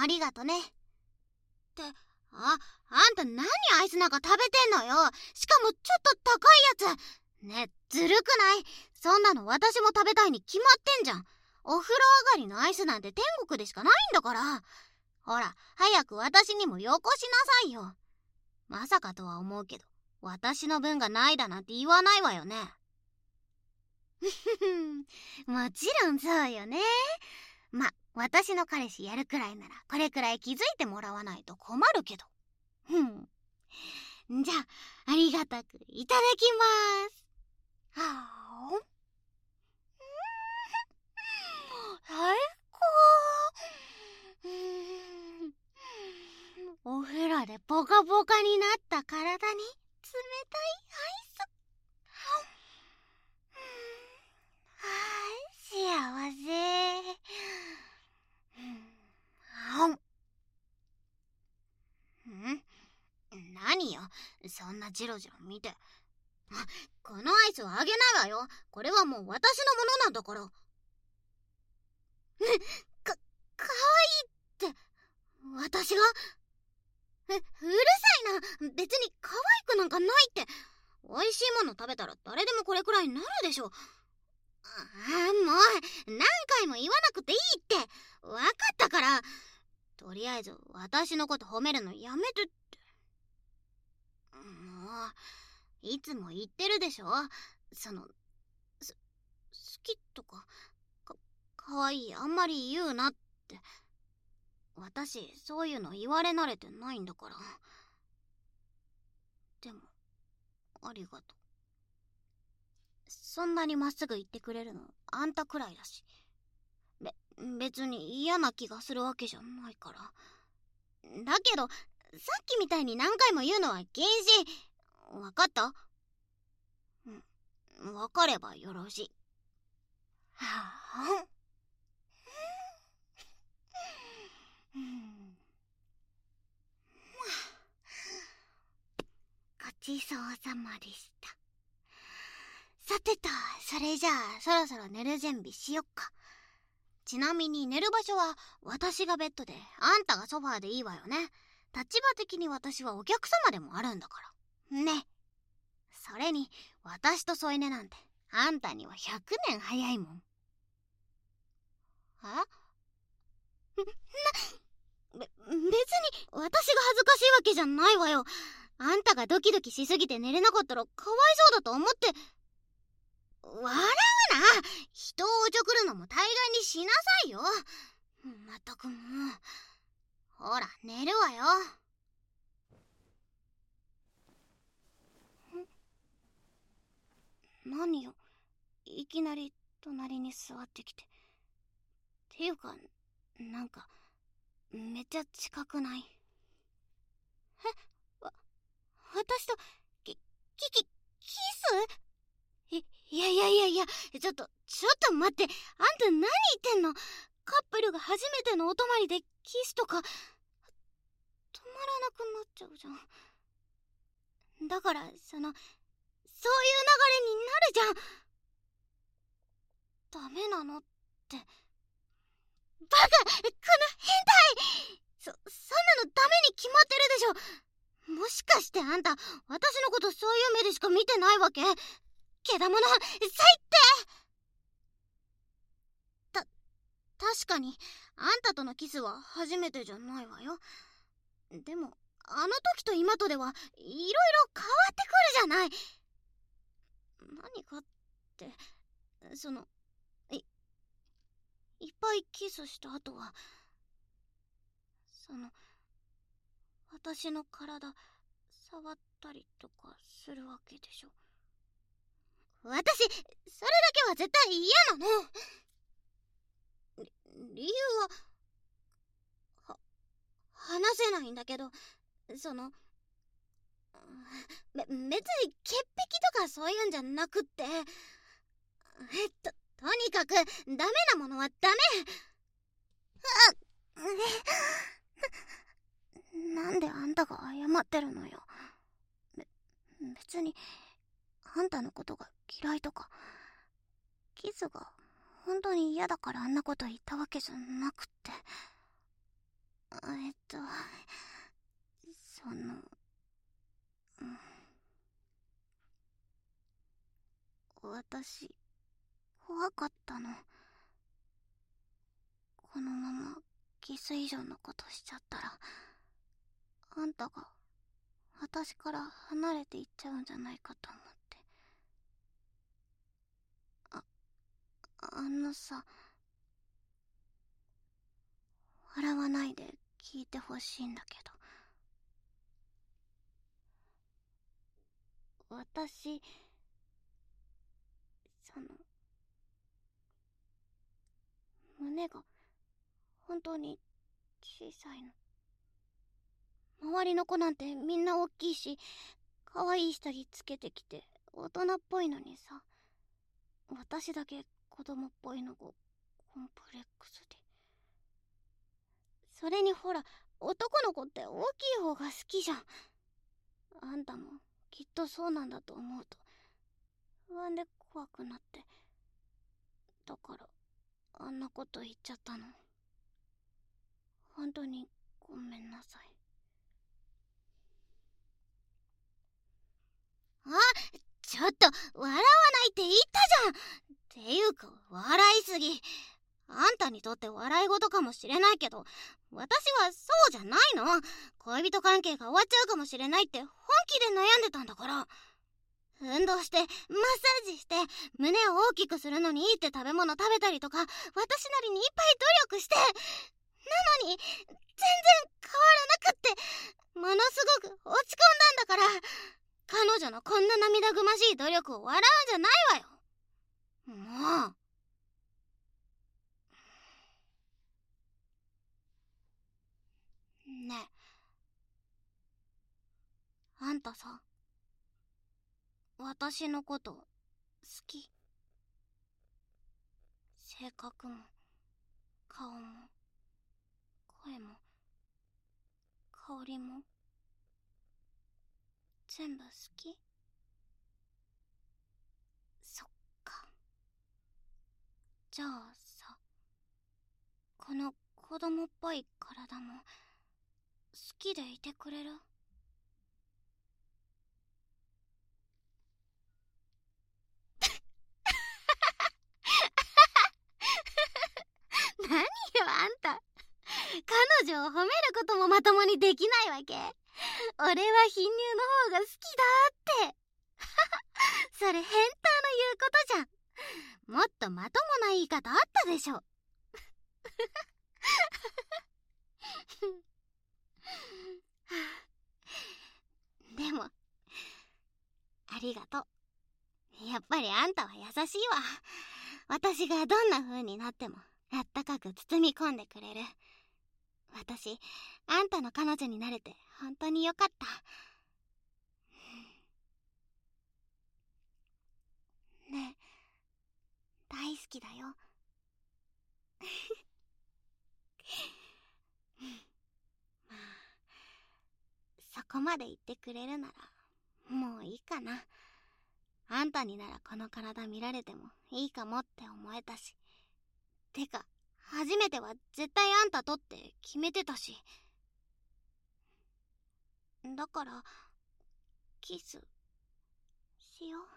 ありがとね。って、あんた何アイスなんか食べてんのよ。しかもちょっと高いやつ。ね、ずるくない？そんなの私も食べたいに決まってんじゃん。お風呂上がりのアイスなんて天国でしかないんだから。ほら、早く私にもよこしなさいよ。まさかとは思うけど、私の分がないだなんて言わないわよね。もちろんそうよね。ま、私の彼氏やるくらいならこれくらい気づいてもらわないと困るけど。じゃあ、ありがたくいただきます。はあ、最高。お風呂でポカポカになった体に冷たいアイス。幸せ。何よ、そんなジロジロ見て。このアイスはあげないわよ。これはもう私のものなんだから。かわいいって、私が？うるさいな。別に可愛くなんかないって。美味しいもの食べたら誰でもこれくらいになるでしょ。もう何回も言わなくていいって。わかったから。とりあえず私のこと褒めるのやめてって。もういつも言ってるでしょ。好きとかかわいいあんまり言うなって。私そういうの言われ慣れてないんだから。でもありがとう。そんなにまっすぐ言ってくれるのあんたくらいだし。別に嫌な気がするわけじゃないから。だけどさっきみたいに何回も言うのは禁止。わかった？わかればよろしい。はあ。ごちそうさまでした。さてと、それじゃあそろそろ寝る準備しよっか。ちなみに寝る場所は私がベッドであんたがソファーでいいわよね。立場的に私はお客様でもあるんだからね。それに私と添い寝なんてあんたには100年早いもん。別に私が恥ずかしいわけじゃないわよ。あんたがドキドキしすぎて寝れなかったらかわいそうだと思って。笑うな。人をおちょくるのも大概にしなさいよ。まったくもう。ほら寝るわよ。何よ、いきなり隣に座ってきて。っていうかなんかめっちゃ近くない？私とキス？いや、ちょっと待って。あんた何言ってんの？カップルが初めてのお泊まりでキスとか止まらなくなっちゃうじゃん。だからそういう流れになるじゃん。ダメなのって。バカ！この変態！そんなのダメに決まってるでしょ。もしかしてあんた私のことそういう目でしか見てないわけ？けだもの最低！確かにあんたとのキスは初めてじゃないわよ。でもあの時と今とではいろいろ変わってくるじゃない。何かっていっぱいキスした後は私の体触ったりとかするわけでしょ。私それだけは絶対嫌なの。理由は話せないんだけど、別に潔癖とかそういうんじゃなくって、とにかくダメなものはダメ。なんであんたが謝ってるのよ。別にあんたのことが嫌いとかキスが本当に嫌だからあんなこと言ったわけじゃなくって。 えっと、その、私、怖かったの。このままキス以上のことしちゃったら、あんたが私から離れていっちゃうんじゃないかと思って。あのさ、笑わないで聞いてほしいんだけど、私、その、胸が本当に小さいの。周りの子なんてみんな大きいし、可愛い下着つけてきて大人っぽいのにさ、私だけ子供っぽいのがコンプレックスで。それにほら、男の子って大きい方が好きじゃん。あんたもきっとそうなんだと思うと不安で怖くなって、だからあんなこと言っちゃったの。本当にごめんなさい。あ、ちょっと笑わないって言ったじゃん。っていうか笑いすぎ。あんたにとって笑い事かもしれないけど、私はそうじゃないの。恋人関係が終わっちゃうかもしれないって本気で悩んでたんだから。運動してマッサージして胸を大きくするのにいいって食べ物食べたりとか、私なりにいっぱい努力して、なのに全然変わらなくって、ものすごく落ち込んだんだから。彼女のこんな涙ぐましい努力を笑うんじゃないわよ。もう。ねえ、あんたさ、私のこと好き？性格も顔も声も香りも全部好き？そっか。じゃあさ、この子供っぽい体も好きでいてくれる？何よあんた、彼女を褒めることもまともにできないわけ？俺は貧乳の方が好きだって。それ変態の言うことじゃん。もっとまともな言い方あったでしょ。でも、ありがとう。やっぱりあんたは優しいわ。私がどんな風になってもあったかく包み込んでくれる。私、あんたの彼女になれて本当によかった。ねえ、大好きだよ。まあ、そこまで言ってくれるならもういいかな。あんたにならこの体見られてもいいかもって思えたし。てか、初めては絶対あんたとって決めてたし。だから、キスしよう。